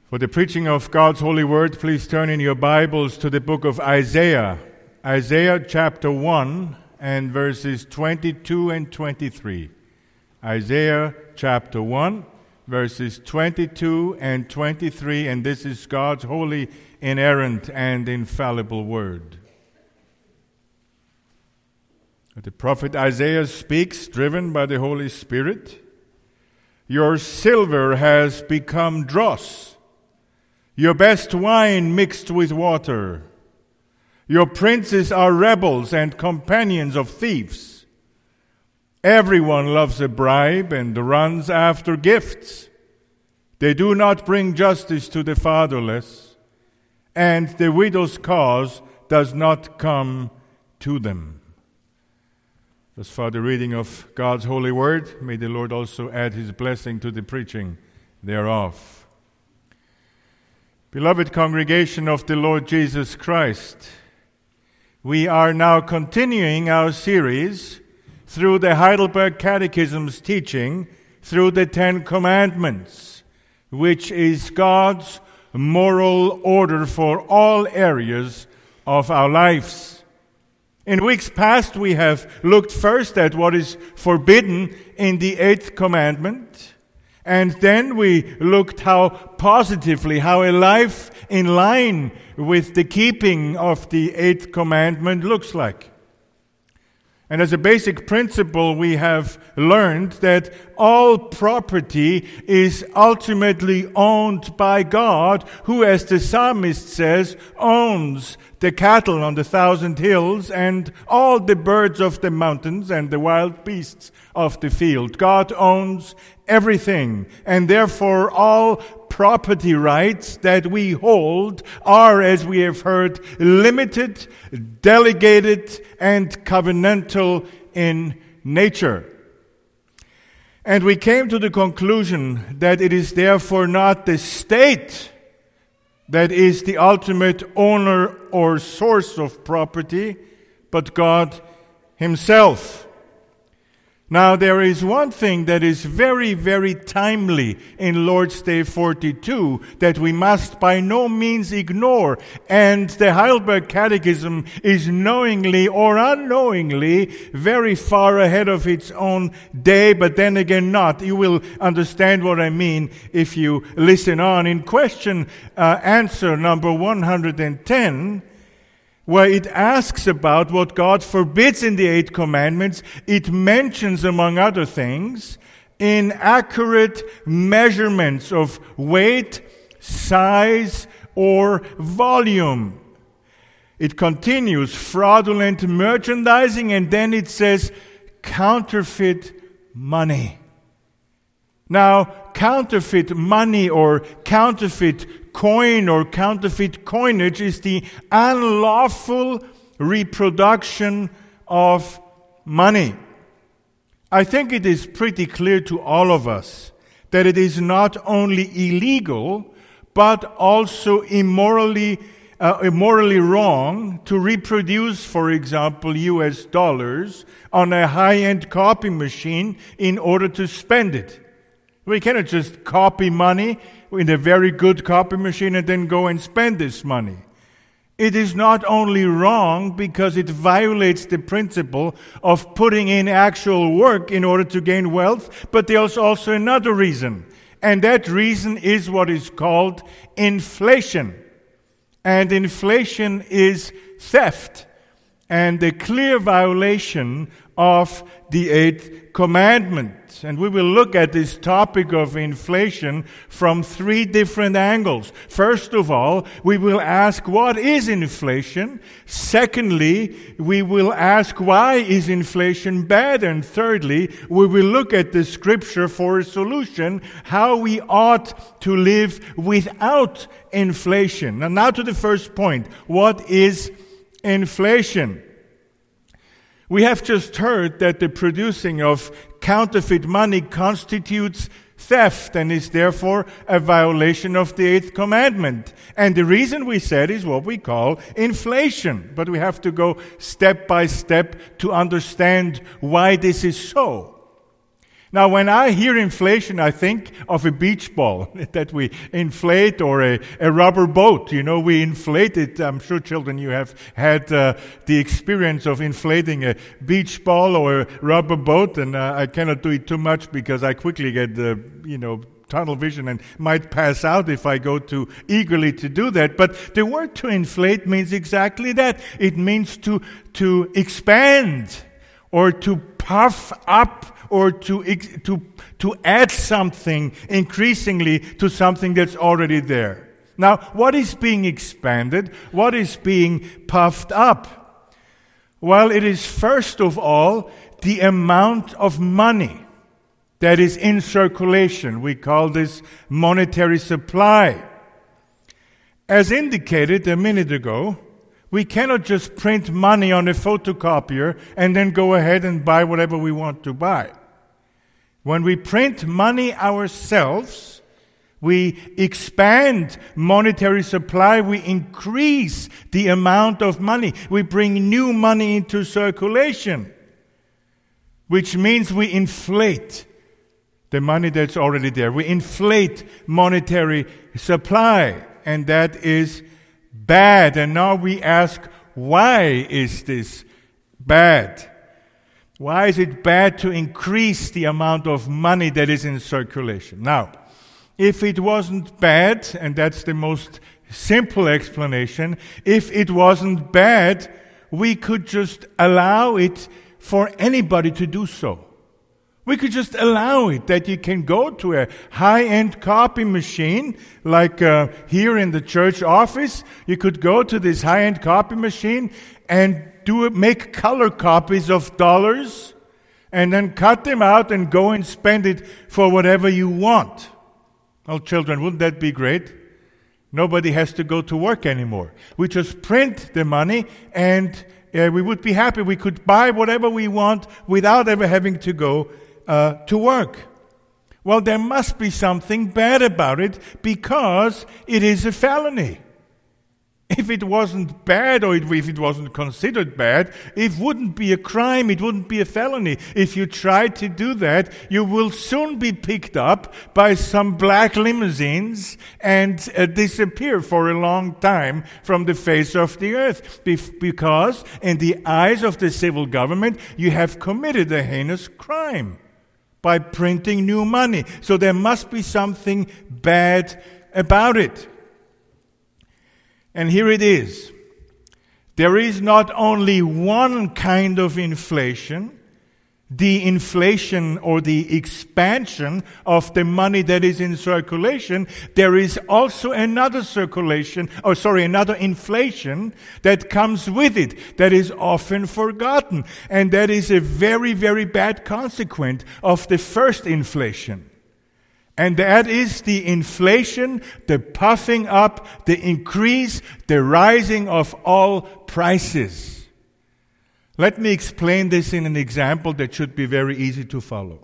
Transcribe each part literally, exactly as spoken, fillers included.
For the preaching of God's holy word, please turn in your Bibles to the book of Isaiah. Isaiah chapter one and verses twenty-two and twenty-three. Isaiah chapter one, verses twenty-two and twenty-three, and this is God's holy, inerrant, and infallible word. The prophet Isaiah speaks, driven by the Holy Spirit. Your silver has become dross, your best wine mixed with water. Your princes are rebels and companions of thieves. Everyone loves a bribe and runs after gifts. They do not bring justice to the fatherless, and the widow's cause does not come to them. Thus far the reading of God's holy word. May the Lord also add his blessing to the preaching thereof. Beloved congregation of the Lord Jesus Christ, we are now continuing our series through the Heidelberg Catechism's teaching through the Ten Commandments, which is God's moral order for all areas of our lives. In weeks past, we have looked first at what is forbidden in the Eighth Commandment, and then we looked how positively, how a life in line with the keeping of the Eighth Commandment looks like. And as a basic principle, we have learned that all property is ultimately owned by God, who, as the psalmist says, owns the cattle on the thousand hills and all the birds of the mountains and the wild beasts of the field. God owns everything, and therefore all property rights that we hold are, as we have heard, limited, delegated, and covenantal in nature. And we came to the conclusion that it is therefore not the state that is the ultimate owner or source of property, but God himself. Now, there is one thing that is very, very timely in Lord's Day forty-two that we must by no means ignore, and the Heidelberg Catechism is knowingly or unknowingly very far ahead of its own day, but then again not. You will understand what I mean if you listen on. In question uh, answer number one hundred ten, where it asks about what God forbids in the Eight Commandments, it mentions, among other things, inaccurate measurements of weight, size, or volume. It continues, fraudulent merchandising, and then it says, counterfeit money. Now, counterfeit money or counterfeit coin or counterfeit coinage is the unlawful reproduction of money. I think it is pretty clear to all of us that it is not only illegal, but also immorally, uh, immorally wrong to reproduce, for example, U S dollars on a high-end copy machine in order to spend it. We cannot just copy money in a very good copy machine and then go and spend this money. It is not only wrong because it violates the principle of putting in actual work in order to gain wealth, but there's also another reason. And that reason is what is called inflation. And inflation is theft and a clear violation of the Eighth Commandment. And we will look at this topic of inflation from three different angles. First of all, we will ask, what is inflation? Secondly, we will ask, why is inflation bad? And thirdly, we will look at the scripture for a solution, how we ought to live without inflation. And now to the first point. What is inflation? We have just heard that the producing of counterfeit money constitutes theft and is therefore a violation of the Eighth Commandment. And the reason we said is what we call inflation. But we have to go step by step to understand why this is so. Now, when I hear inflation, I think of a beach ball that we inflate, or a, a rubber boat. You know, we inflate it. I'm sure, children, you have had uh, the experience of inflating a beach ball or a rubber boat, and uh, I cannot do it too much because I quickly get, uh, you know, tunnel vision and might pass out if I go too eagerly to do that. But the word to inflate means exactly that. It means to, to expand, or to puff up, or to, to, to add something increasingly to something that's already there. Now, what is being expanded? What is being puffed up? Well, it is first of all the amount of money that is in circulation. We call this monetary supply. As indicated a minute ago, we cannot just print money on a photocopier and then go ahead and buy whatever we want to buy. When we print money ourselves, we expand monetary supply, we increase the amount of money, we bring new money into circulation, which means we inflate the money that's already there. We inflate monetary supply, and that is bad. And now we ask, why is this bad? Why is it bad to increase the amount of money that is in circulation? Now, if it wasn't bad, and that's the most simple explanation, if it wasn't bad, we could just allow it for anybody to do so. We could just allow it, that you can go to a high-end copy machine, like uh, here in the church office. You could go to this high-end copy machine and do it, make color copies of dollars, and then cut them out and go and spend it for whatever you want. Well, children, wouldn't that be great? Nobody has to go to work anymore. We just print the money, and uh, we would be happy. We could buy whatever we want without ever having to go uh, to work. Well, there must be something bad about it, because it is a felony. If it wasn't bad, or if it wasn't considered bad, it wouldn't be a crime, it wouldn't be a felony. If you try to do that, you will soon be picked up by some black limousines and uh, disappear for a long time from the face of the earth. Be- because in the eyes of the civil government, you have committed a heinous crime by printing new money. So there must be something bad about it. And here it is. There is not only one kind of inflation, the inflation or the expansion of the money that is in circulation. There is also another circulation, or sorry, another inflation that comes with it, that is often forgotten. And that is a very, very bad consequence of the first inflation. And that is the inflation, the puffing up, the increase, the rising of all prices. Let me explain this in an example that should be very easy to follow.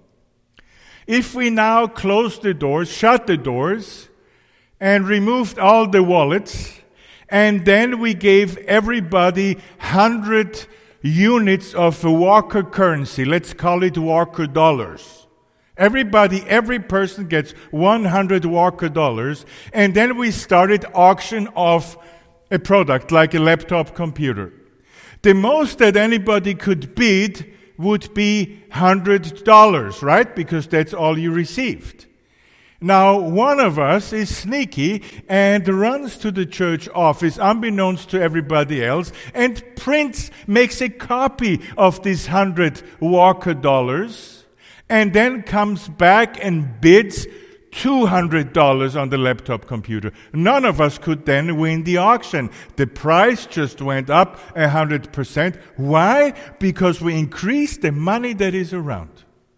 If we now close the doors, shut the doors, and removed all the wallets, and then we gave everybody one hundred units of a Walker currency, let's call it Walker dollars. Everybody, every person gets one hundred Walker dollars, and then we started auction of a product like a laptop computer. The most that anybody could bid would be one hundred dollars, right? Because that's all you received. Now, one of us is sneaky and runs to the church office, unbeknownst to everybody else, and prints, makes a copy of these one hundred Walker dollars, and then comes back and bids two hundred dollars on the laptop computer. None of us could then win the auction. The price just went up one hundred percent. Why? Because we increased the money that is around.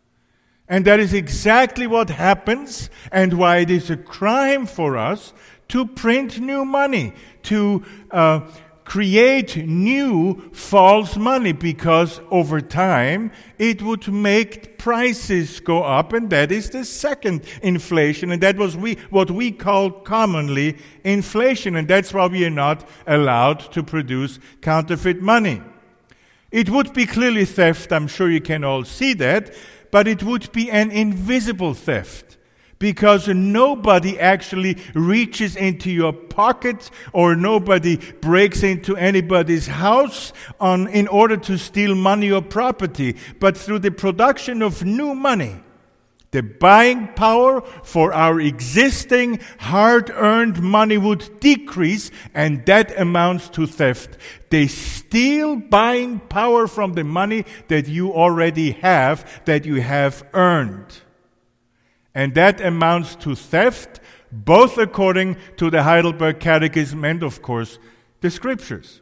And that is exactly what happens, and why it is a crime for us to print new money, to uh, create new false money, because over time it would make prices go up, and that is the second inflation, and that was we what we call commonly inflation, and that's why we are not allowed to produce counterfeit money. It would be clearly theft, I'm sure you can all see that, but it would be an invisible theft, because nobody actually reaches into your pocket or nobody breaks into anybody's house on, in order to steal money or property, but through the production of new money. The buying power for our existing hard-earned money would decrease, and that amounts to theft. They steal buying power from the money that you already have, that you have earned. And that amounts to theft, both according to the Heidelberg Catechism and, of course, the Scriptures.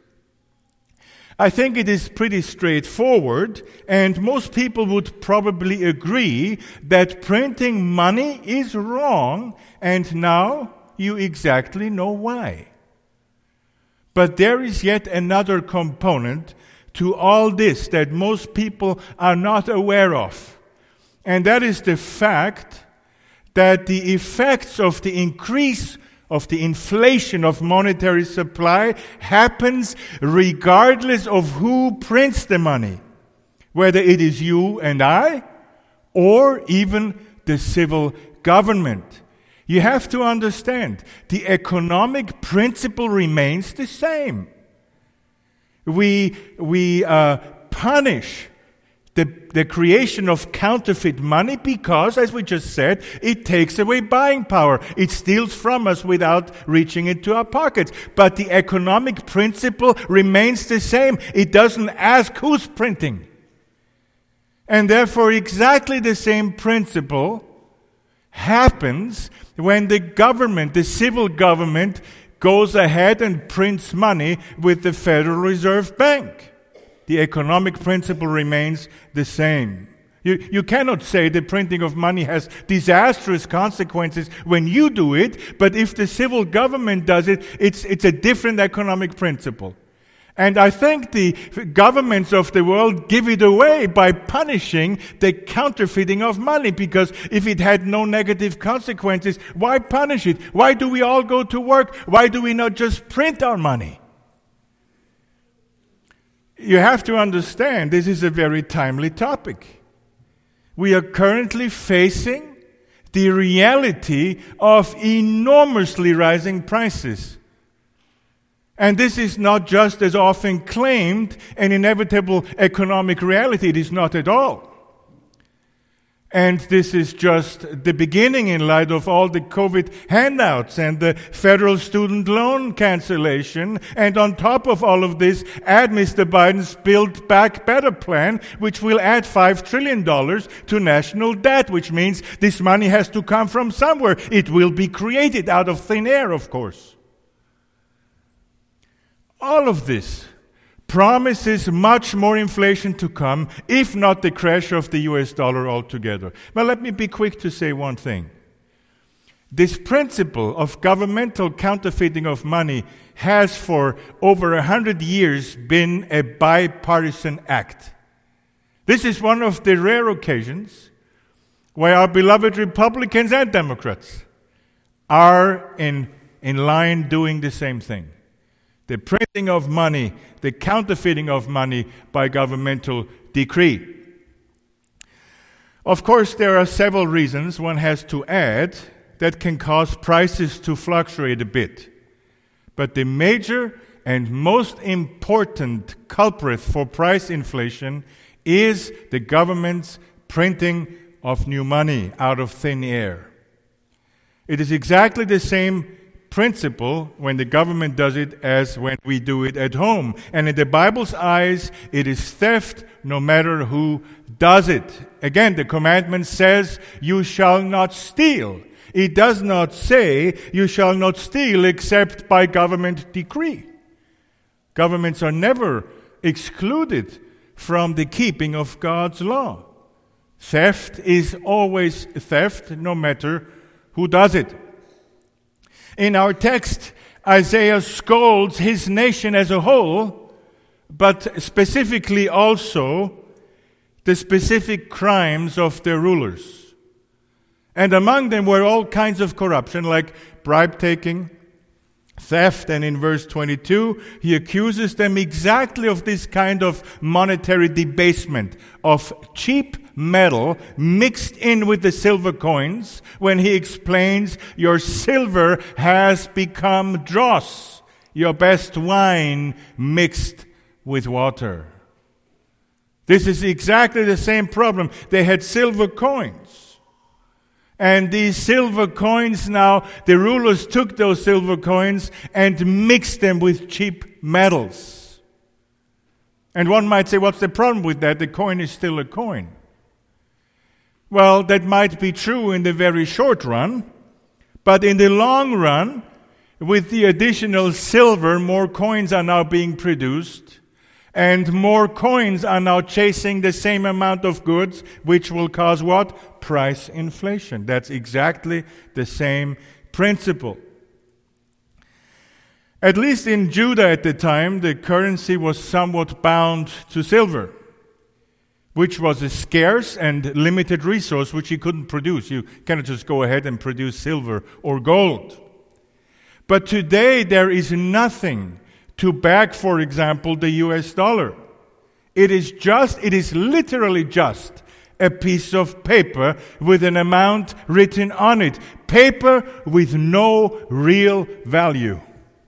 I think it is pretty straightforward, and most people would probably agree that printing money is wrong, and now you exactly know why. But there is yet another component to all this that most people are not aware of, and that is the fact that the effects of the increase of the inflation of monetary supply happens regardless of who prints the money, whether it is you and I or even the civil government. You have to understand, the economic principle remains the same. We, we uh, punish The, the creation of counterfeit money because, as we just said, it takes away buying power. It steals from us without reaching into our pockets. But the economic principle remains the same. It doesn't ask who's printing. And therefore, exactly the same principle happens when the government, the civil government, goes ahead and prints money with the Federal Reserve Bank. The economic principle remains the same. You, you cannot say the printing of money has disastrous consequences when you do it, but if the civil government does it, it's, it's a different economic principle. And I think the governments of the world give it away by punishing the counterfeiting of money, because if it had no negative consequences, why punish it? Why do we all go to work? Why do we not just print our money? You have to understand, this is a very timely topic. We are currently facing the reality of enormously rising prices. And this is not just, as often claimed, an inevitable economic reality. It is not at all. And this is just the beginning in light of all the COVID handouts and the federal student loan cancellation. And on top of all of this, add Mister Biden's Build Back Better plan, which will add five trillion dollars to national debt, which means this money has to come from somewhere. It will be created out of thin air, of course. All of this promises much more inflation to come, if not the crash of the U S dollar altogether. Well, let me be quick to say one thing. This principle of governmental counterfeiting of money has for over a hundred years been a bipartisan act. This is one of the rare occasions where our beloved Republicans and Democrats are in, in line doing the same thing. The printing of money, the counterfeiting of money by governmental decree. Of course, there are several reasons one has to add that can cause prices to fluctuate a bit. But the major and most important culprit for price inflation is the government's printing of new money out of thin air. It is exactly the same principle when the government does it as when we do it at home. And in the Bible's eyes, it is theft no matter who does it. Again, the commandment says, you shall not steal. It does not say, you shall not steal except by government decree. Governments are never excluded from the keeping of God's law. Theft is always theft no matter who does it. In our text, Isaiah scolds his nation as a whole, but specifically also the specific crimes of their rulers. And among them were all kinds of corruption, like bribe-taking, theft, and in verse twenty-two, he accuses them exactly of this kind of monetary debasement, of cheap metal mixed in with the silver coins, when he explains, your silver has become dross, your best wine mixed with water. This is exactly the same problem. They had silver coins. And these silver coins now, the rulers took those silver coins and mixed them with cheap metals. And one might say, what's the problem with that? The coin is still a coin. Well, that might be true in the very short run, but in the long run, with the additional silver, more coins are now being produced, and more coins are now chasing the same amount of goods, which will cause what? Price inflation. That's exactly the same principle. At least in Judah at the time, the currency was somewhat bound to silver, which was a scarce and limited resource which you couldn't produce. You cannot just go ahead and produce silver or gold. But today there is nothing to back, for example, the U S dollar. It is just, it is literally just a piece of paper with an amount written on it. Paper with no real value.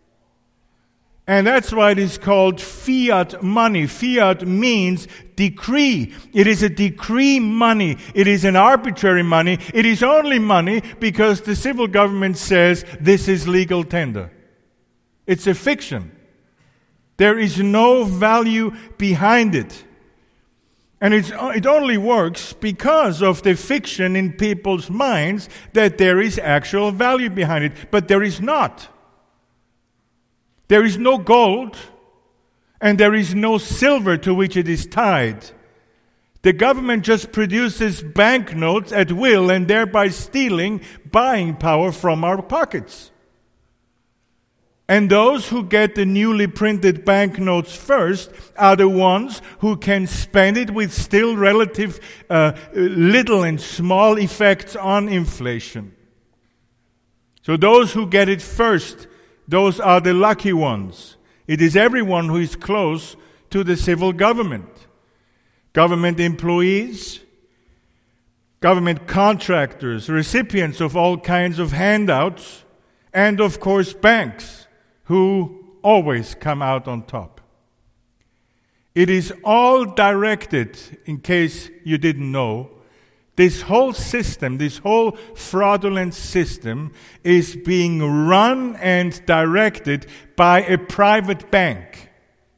And that's why it is called fiat money. Fiat means decree. It is a decree money. It is an arbitrary money. It is only money because the civil government says this is legal tender. It's a fiction. There is no value behind it. And it's, it only works because of the fiction in people's minds that there is actual value behind it. But there is not. There is no gold, and there is no silver to which it is tied. The government just produces banknotes at will and thereby stealing buying power from our pockets. And those who get the newly printed banknotes first are the ones who can spend it with still relative uh, little and small effects on inflation. So those who get it first, those are the lucky ones. It is everyone who is close to the civil government. Government employees, government contractors, recipients of all kinds of handouts, and of course banks, who always come out on top. It is all directed, in case you didn't know, this whole system, this whole fraudulent system is being run and directed by a private bank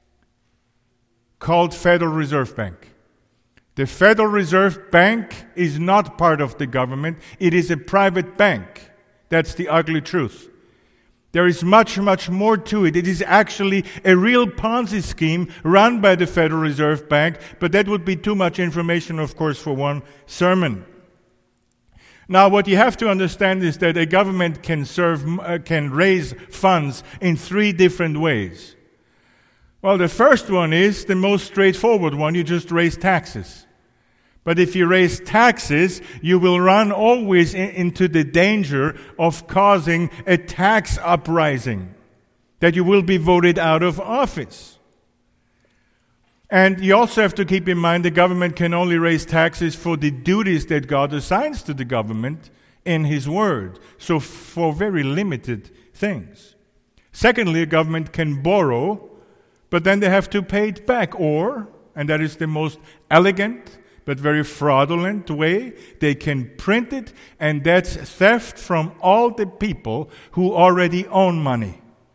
called Federal Reserve Bank. The Federal Reserve Bank is not part of the government. It is a private bank. That's the ugly truth. There is much, much more to it. It is actually a real Ponzi scheme run by the Federal Reserve Bank, but that would be too much information, of course, for one sermon. Now, what you have to understand is that a government can serve, uh, can raise funds in three different ways. Well, the first one is the most straightforward one. You just raise taxes. But if you raise taxes, you will run always in, into the danger of causing a tax uprising, that you will be voted out of office. And you also have to keep in mind the government can only raise taxes for the duties that God assigns to the government in His Word, so for very limited things. Secondly, a government can borrow, but then they have to pay it back, or, and that is the most elegant but very fraudulent way, they can print it, and that's theft from all the people who already own money.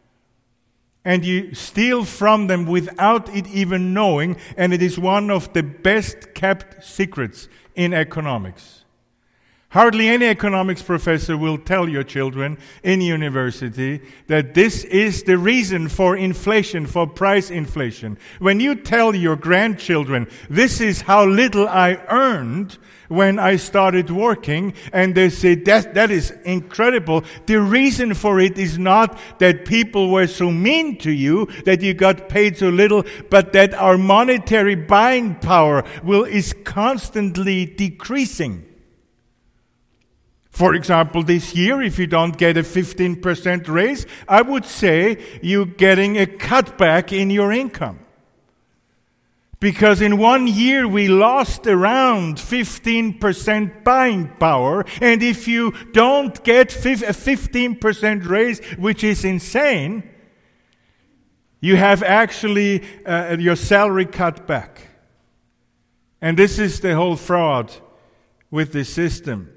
And you steal from them without it even knowing, and it is one of the best kept secrets in economics. Hardly any economics professor will tell your children in university that this is the reason for inflation, for price inflation. When you tell your grandchildren, this is how little I earned when I started working, and they say, that, that is incredible. The reason for it is not that people were so mean to you, that you got paid so little, but that our monetary buying power will is constantly decreasing. For example, this year, if you don't get a fifteen percent raise, I would say you're getting a cutback in your income. Because in one year we lost around fifteen percent buying power, and if you don't get a fifteen percent raise, which is insane, you have actually uh, your salary cut back. And this is the whole fraud with the system.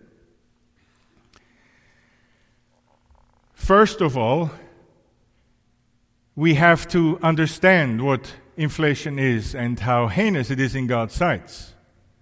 First of all, we have to understand what inflation is and how heinous it is in God's sight.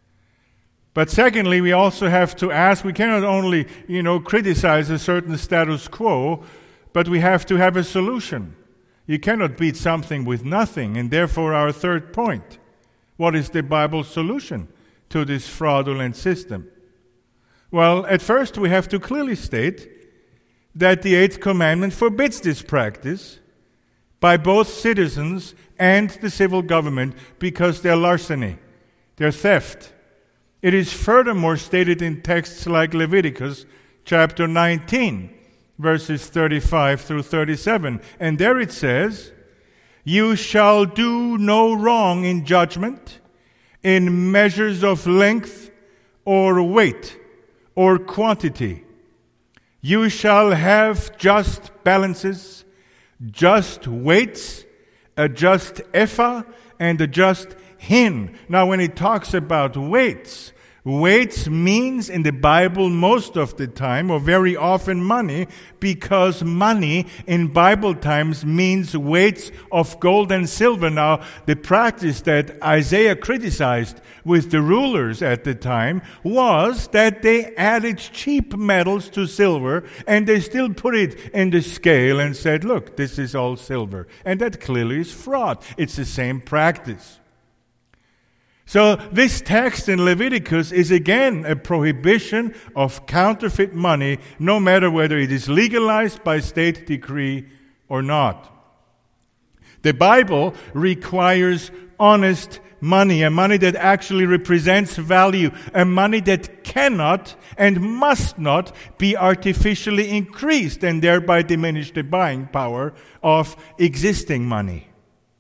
But secondly, we also have to ask, we cannot only, you know, criticize a certain status quo, but we have to have a solution. You cannot beat something with nothing, and therefore our third point. What is the Bible's solution to this fraudulent system? Well, at first we have to clearly state that the Eighth Commandment forbids this practice by both citizens and the civil government because they're larceny, they're theft. It is furthermore stated in texts like Leviticus chapter nineteen, verses thirty-five through thirty-seven. And there it says, "You shall do no wrong in judgment, in measures of length or weight or quantity. You shall have just balances, just weights, a just ephah, and a just hin." Now, when it talks about weights, weights means in the Bible most of the time, or very often, money, because money in Bible times means weights of gold and silver. Now, the practice that Isaiah criticized with the rulers at the time was that they added cheap metals to silver, and they still put it in the scale and said, look, this is all silver. And that clearly is fraud. It's the same practice. So this text in Leviticus is again a prohibition of counterfeit money, no matter whether it is legalized by state decree or not. The Bible requires honest money, a money that actually represents value, a money that cannot and must not be artificially increased and thereby diminish the buying power of existing money.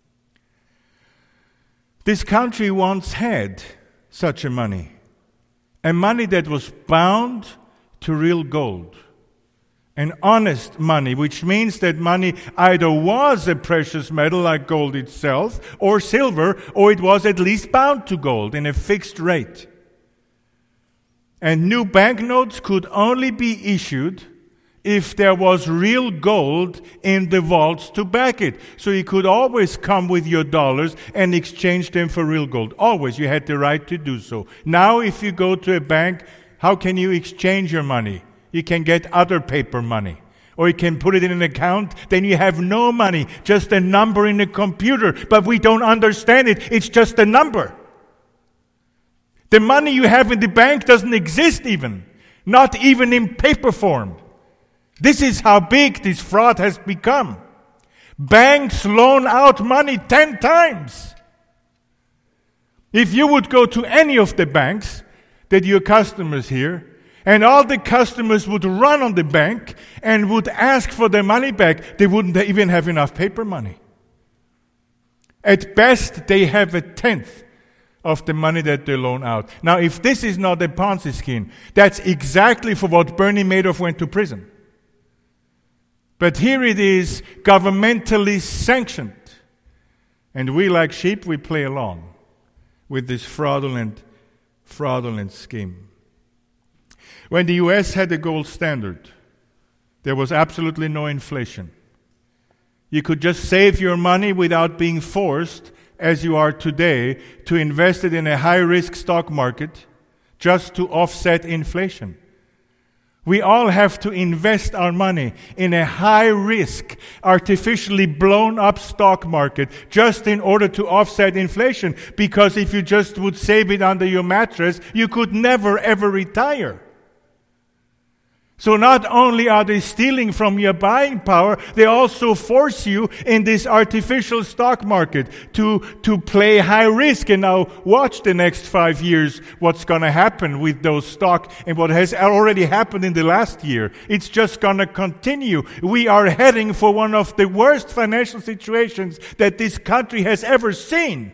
This country once had such a money, a money that was bound to real gold, an honest money, which means that money either was a precious metal like gold itself, or silver, or it was at least bound to gold in a fixed rate. And new banknotes could only be issued if there was real gold in the vaults to back it. So you could always come with your dollars and exchange them for real gold. Always. You had the right to do so. Now if you go to a bank, how can you exchange your money? You can get other paper money. Or you can put it in an account, then you have no money, just a number in a computer. But we don't understand it. It's just a number. The money you have in the bank doesn't exist even. Not even in paper form. This is how big this fraud has become. Banks loan out money ten times. If you would go to any of the banks that your customers here, and all the customers would run on the bank and would ask for their money back, they wouldn't even have enough paper money. At best, they have a tenth of the money that they loan out. Now, if this is not a Ponzi scheme, that's exactly for what Bernie Madoff went to prison. But here it is governmentally sanctioned. And we, like sheep, we play along with this fraudulent, fraudulent scheme. When the U S had the gold standard, there was absolutely no inflation. You could just save your money without being forced, as you are today, to invest it in a high-risk stock market just to offset inflation. We all have to invest our money in a high-risk, artificially blown-up stock market just in order to offset inflation. Because if you just would save it under your mattress, you could never, ever retire. So not only are they stealing from your buying power, they also force you in this artificial stock market to, to play high risk. And now watch the next five years what's going to happen with those stock and what has already happened in the last year. It's just going to continue. We are heading for one of the worst financial situations that this country has ever seen.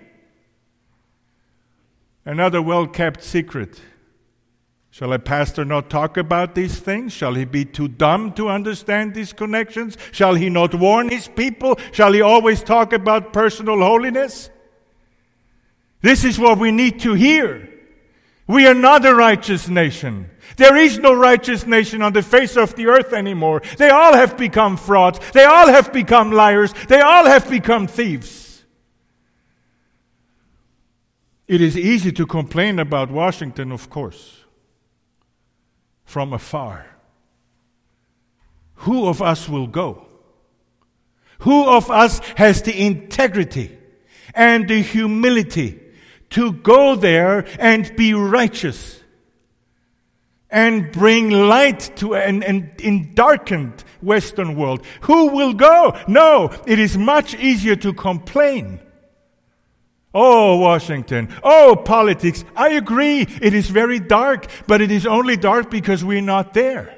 Another well-kept secret. Shall a pastor not talk about these things? Shall he be too dumb to understand these connections? Shall he not warn his people? Shall he always talk about personal holiness? This is what we need to hear. We are not a righteous nation. There is no righteous nation on the face of the earth anymore. They all have become frauds. They all have become liars. They all have become thieves. It is easy to complain about Washington, of course, from afar. Who of us will go? Who of us has the integrity and the humility to go there and be righteous and bring light to an, an in darkened Western world? Who will go? No, it is much easier to complain. Oh, Washington. Oh, politics. I agree, it is very dark, but it is only dark because we're not there.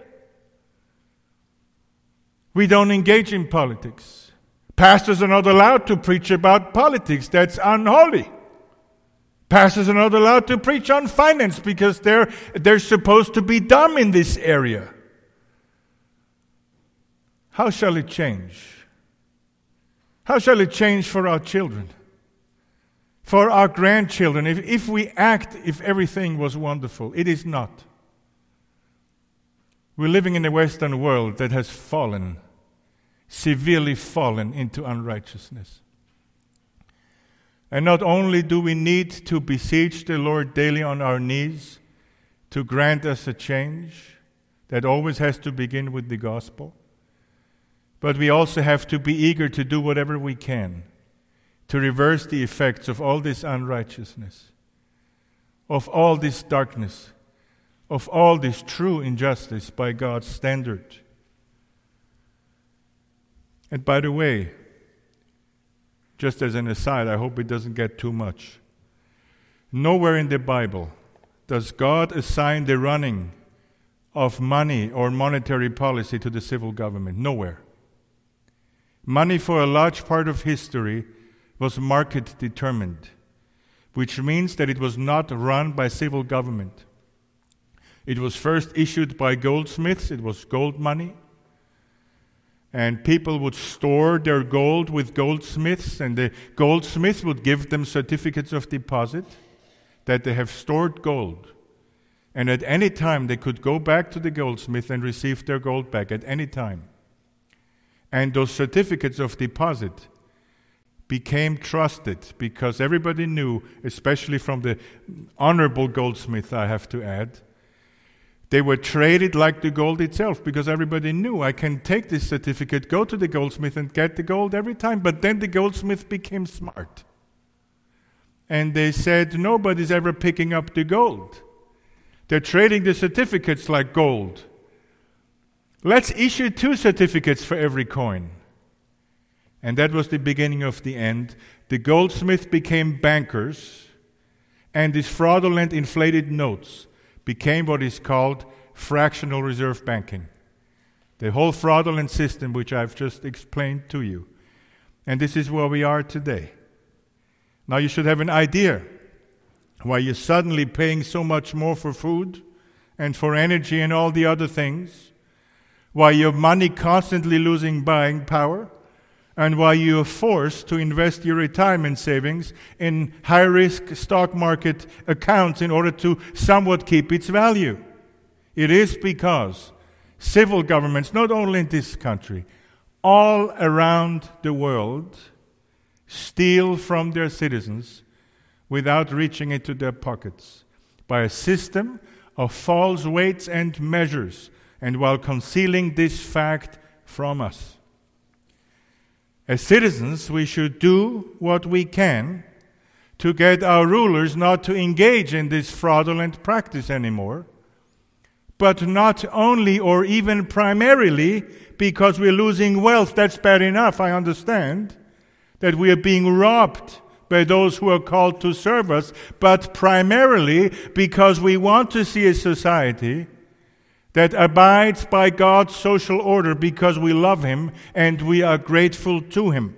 We don't engage in politics. Pastors are not allowed to preach about politics. That's unholy. Pastors are not allowed to preach on finance because they're, they're supposed to be dumb in this area. How shall it change? How shall it change for our children? For our grandchildren, if, if we act, if everything was wonderful, it is not. We're living in a Western world that has fallen, severely fallen into unrighteousness. And not only do we need to beseech the Lord daily on our knees to grant us a change that always has to begin with the gospel, but we also have to be eager to do whatever we can to reverse the effects of all this unrighteousness, of all this darkness, of all this true injustice by God's standard. And by the way, just as an aside, I hope it doesn't get too much. Nowhere in the Bible does God assign the running of money or monetary policy to the civil government. Nowhere. Money for a large part of history was market determined, which means that it was not run by civil government. It was first issued by goldsmiths. It was gold money. And people would store their gold with goldsmiths, and the goldsmiths would give them certificates of deposit that they have stored gold. And at any time they could go back to the goldsmith and receive their gold back at any time. And those certificates of deposit became trusted because everybody knew, especially from the honorable goldsmith, I have to add, they were traded like the gold itself because everybody knew I can take this certificate, go to the goldsmith and get the gold every time. But then the goldsmith became smart. And they said, nobody's ever picking up the gold. They're trading the certificates like gold. Let's issue two certificates for every coin. And that was the beginning of the end. The goldsmiths became bankers, and these fraudulent inflated notes became what is called fractional reserve banking. The whole fraudulent system which I've just explained to you. And this is where we are today. Now you should have an idea why you're suddenly paying so much more for food and for energy and all the other things, why your money constantly losing buying power, and why you are forced to invest your retirement savings in high-risk stock market accounts in order to somewhat keep its value. It is because civil governments, not only in this country, all around the world, steal from their citizens without reaching into their pockets by a system of false weights and measures, and while concealing this fact from us. As citizens, we should do what we can to get our rulers not to engage in this fraudulent practice anymore, but not only or even primarily because we're losing wealth. That's bad enough, I understand, that we are being robbed by those who are called to serve us, but primarily because we want to see a society that abides by God's social order because we love Him and we are grateful to Him.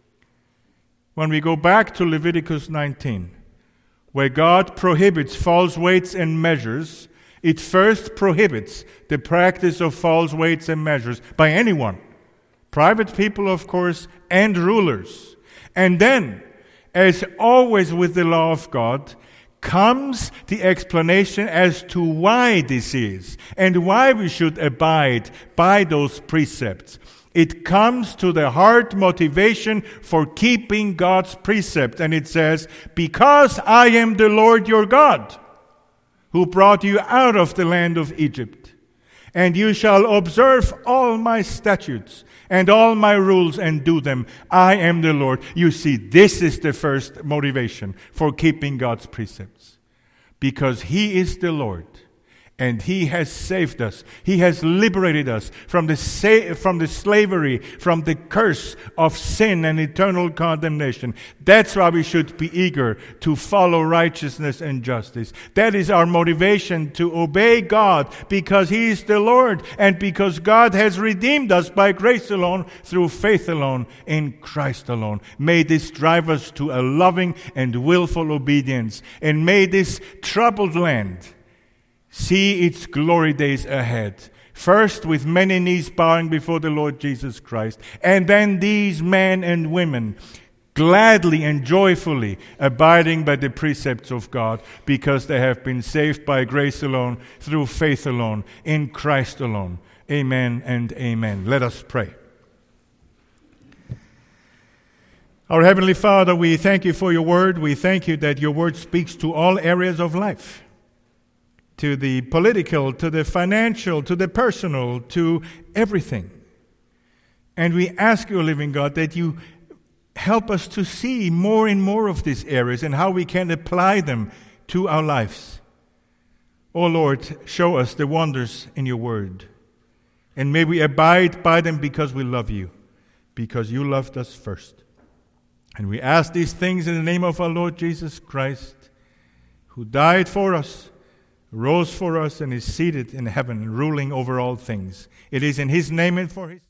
When we go back to Leviticus nineteen, where God prohibits false weights and measures, it first prohibits the practice of false weights and measures by anyone, private people, of course, and rulers. And then, as always with the law of God, comes the explanation as to why this is and why we should abide by those precepts. It comes to the heart motivation for keeping God's precepts, and it says, "Because I am the Lord your God, who brought you out of the land of Egypt, and you shall observe all my statutes and all my rules and do them. I am the Lord." You see, this is the first motivation for keeping God's precepts. Because He is the Lord, and He has saved us. He has liberated us from the sa- from the slavery, from the curse of sin and eternal condemnation. That's why we should be eager to follow righteousness and justice. That is our motivation to obey God, because He is the Lord, and because God has redeemed us by grace alone, through faith alone, in Christ alone. May this drive us to a loving and willful obedience, and may this troubled land see its glory days ahead. First, with many knees bowing before the Lord Jesus Christ, and then these men and women gladly and joyfully abiding by the precepts of God, because they have been saved by grace alone, through faith alone, in Christ alone. Amen and amen. Let us pray. Our Heavenly Father, we thank You for Your Word. We thank You that Your Word speaks to all areas of life, to the political, to the financial, to the personal, to everything. And we ask You, living God, that You help us to see more and more of these areas and how we can apply them to our lives. Oh Lord, show us the wonders in Your Word. And may we abide by them because we love You, because You loved us first. And we ask these things in the name of our Lord Jesus Christ, who died for us, rose for us, and is seated in heaven, ruling over all things. It is in His name and for His